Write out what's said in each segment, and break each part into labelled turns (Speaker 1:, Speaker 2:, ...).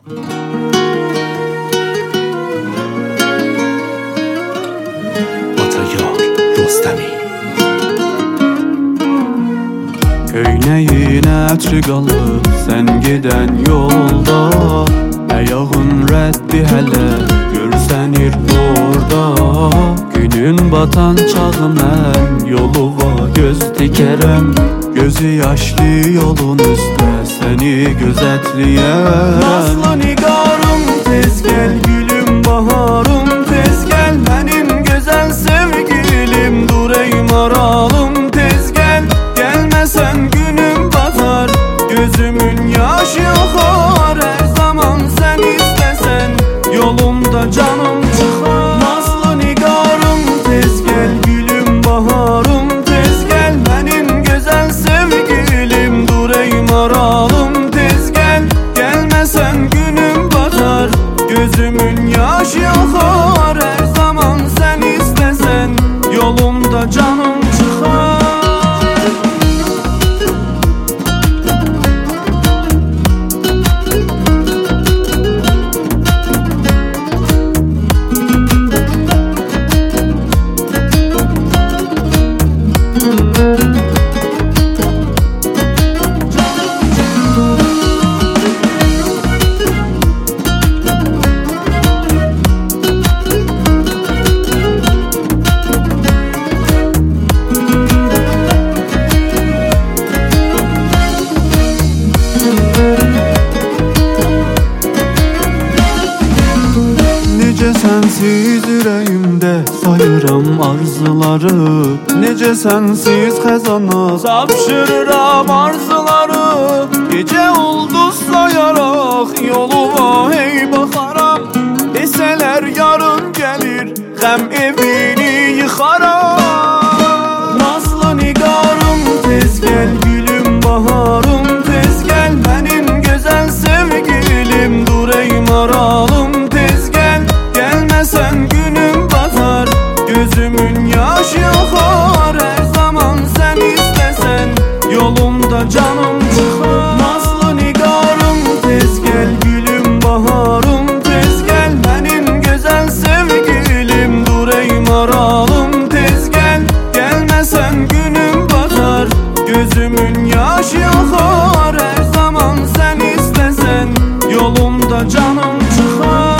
Speaker 1: Batayar Rostemi.
Speaker 2: Köynəyin ətri qalıb sən gedən yolda, ayağın rəddi hələ görsənir orada. Günün batan çağı mən yoluma göz dikərəm, gözü yaşlı yolun üstə səni gözətləyərəm. Nazlı nigarım tez gəl, gülüm baharım tez gəl, mənim gözəl sevgilim, dur ey maralım tez gəl. Gəlməsən günüm batar, gözümün yaşı axar, hər zaman sən istəsən yolumda canım çıxar. Nazlı nigarım tez gəl, gülüm baharım tez gəl, mənim gözəl sevgilim, dur ey maralım tez gəl. Gəlməsən günüm batar, gözümün yaşı axar, hər zaman sən istəsən yolumda canım çıxar. Necə sənsiz ürəyimdə sayıram arzuları, necə sənsiz xəzana tapşırıram arzuları. Gecə ulduz sayaraq yoluma hey baxaram, desələr yarın gəlir qəm evini yıxaram. Nazlı nigarım tez gəl, gülüm baharım tez gəl, mənim gözəl sevgilim, dur ey maralım tez gəl. Gəlməsən günüm batar, gözümün yaşı axar, hər zaman sən istəsən yolumda canım çıxar. Nazlı nigarım tez gəl, gülüm baharım tez gəl, mənim gözəl sevgilim, dur ey maralım tez gəl. Gəlməsən günüm batar, gözümün yaşı axar, hər zaman sən istəsən yolumda canım çıxar.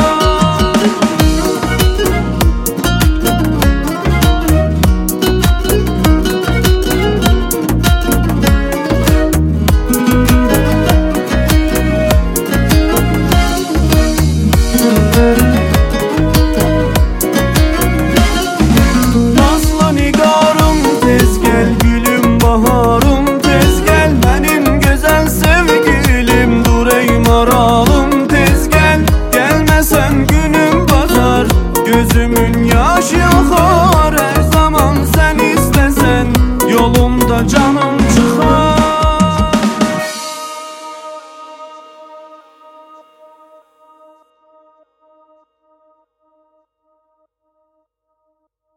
Speaker 2: Nazlı nigarım tez gəl, gülüm baharım tez gəl, mənim gözəl sevgilim, dur ey maralım tez gəl. Gəlməsən günüm batar, gözümün